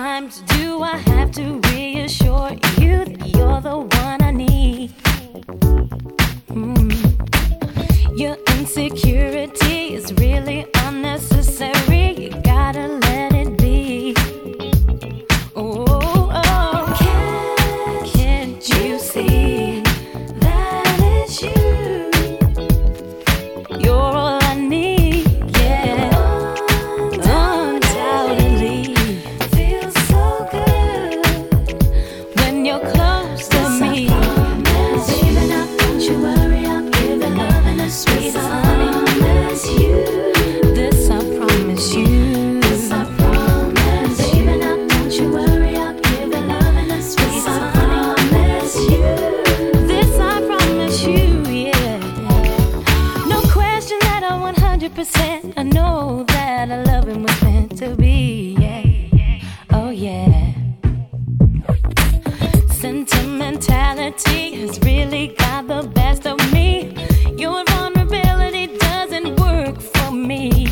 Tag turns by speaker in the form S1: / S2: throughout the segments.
S1: times do I have to reassure you that you're the one I need? Your insecurity is really unnecessary. You gotta let it be. Oh, can't you see that it's you? You're all I need, yeah. Undoubtedly, feels so good when you're close to me. Baby, now don't you worry, I'll give you love and the sweetest honey. This I promise you. This I promise. Baby, now don't you worry, I'll give you love and the sweetest honey. This I promise you, yeah. No question that I'm 100%. I know that our loving was meant to be, yeah. Oh yeah. Sentimentality has really got the best of me. Your vulnerability doesn't work for me.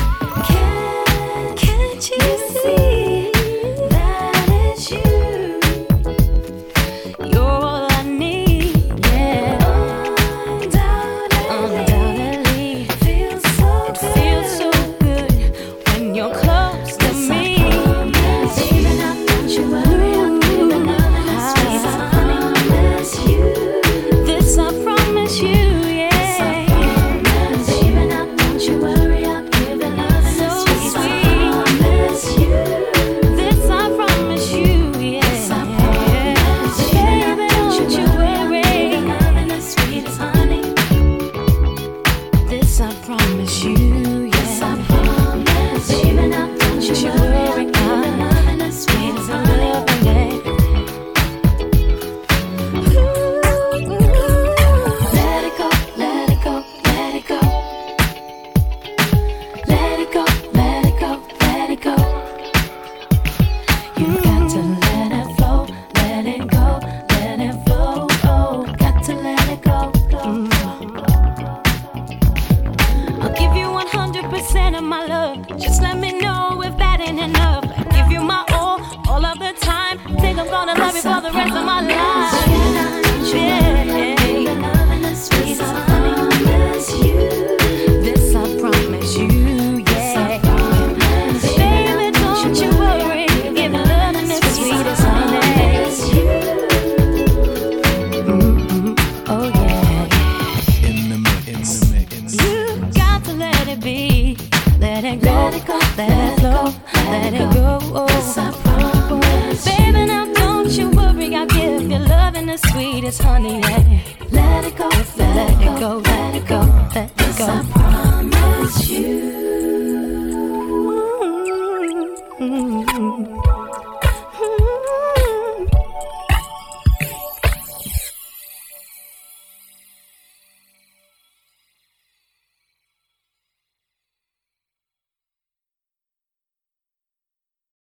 S1: Can't you see that it's you? You're all I need, yeah. Undoubtedly, it feels so good when you're close to me. Baby, now don't you worry, I'll give you love and the sweetest honey. This I promise you, yeah. Baby, now don't you worry, I'll give you love and the sweetest honey. This I promise you, yeah. Baby, don't you worry, love and the sweetest honey. This I promise you, yeah. Baby, now don't you worry, love and the sweetest honey. Let it go, let it go, let it go. Let it go, let it go, let it go. You got to let it flow, let it go, let it flow. Oh, got to let it go. I'll give you 100% of my love. Just let me know if that ain't enough. I give you my all of the time. Think I'm gonna love you for the rest of my life. This I promise you, yeah. Baby, don't you worry, give love and the sweetest honey. Oh yeah.
S2: In the mix.
S1: You got to let it be. Let it go, let it flow, let it go. Baby, now don't you worry, I'll give you love and the sweetest honey, yeah. Let it go, let it go, let it go, let it go. I promise you.